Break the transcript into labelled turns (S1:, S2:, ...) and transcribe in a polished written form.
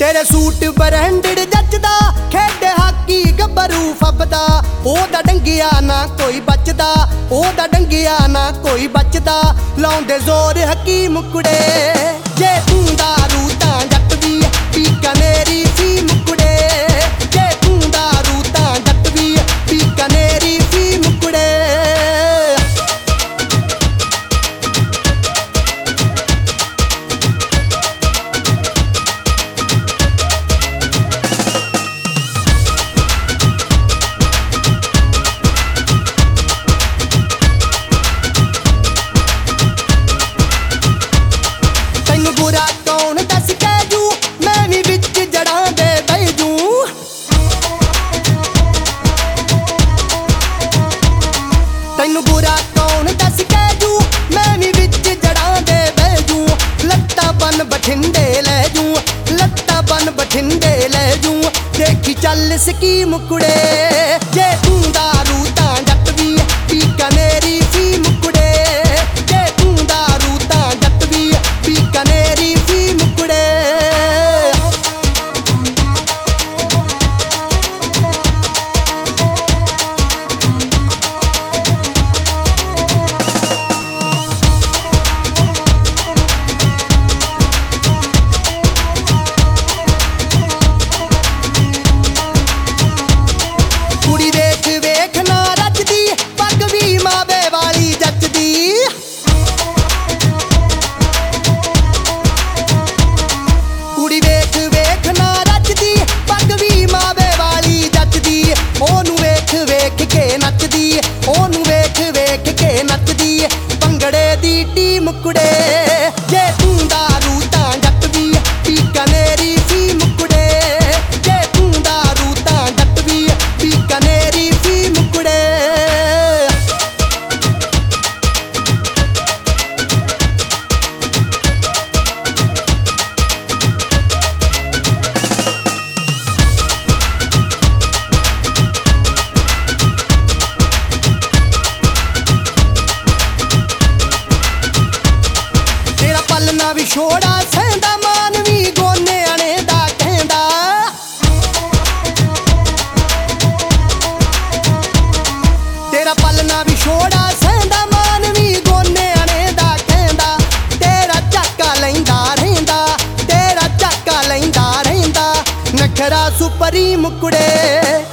S1: तेरे suit branded जचदा, खेडे hockey गब्बरू फबदा। ओदा डंगिया ना कोई बचदा, ओदा डंगिया ना कोई बचदा। लाउंदे जोर हकीम कुड़े, जे तू दारू तां जट वी बीकानेरी फीम कुड़े। जे तू दारू तां जट वी बीकानेरी फीम कुड़े। बुरा कौन दस के जू, मैं भी बिच जड़ा दे बह जू। तैनू बुरा कौन दस के जू, मैं भी बिच जड़ा दे बह जू। लत्ता बन बठिंडे ले जू, लत्ता बन बठिंडे ले जू। देखी चल स्कीम कुड़े, जे तू दारू तां जट वी बीकानेरी फीम कुड़े। जे तू दारू तां जट वी बीकानेरी फीम कुड़े। कुड़ी देख वेख ना रचदी, पग भी मावे वाली जचदी। कुड़ी वेख वेख ना रचदी, पग भी मावे वाली जचदी। ओनू वेख वेख के नचदी, ओनू वेख वेख के नचदी। भंगड़े दी टीम कुड़े, जे तू दारू तां जट वी बीकानेरी फीम कुड़े। जे तू दारू तां जट वी बीकानेरी फीम कुड़े। तेरा पलना भी छोड़ा सैंदा, मान भी गोने आने दा कहंदा। तेरा पलना भी छोड़ा सैंदा, मान भी गोने आने दा कहंदा। तेरा झाका लैंदा रहिंदा, तेरा झाका लैंदा रहिंदा। नखरा सुप्रीम कुड़े।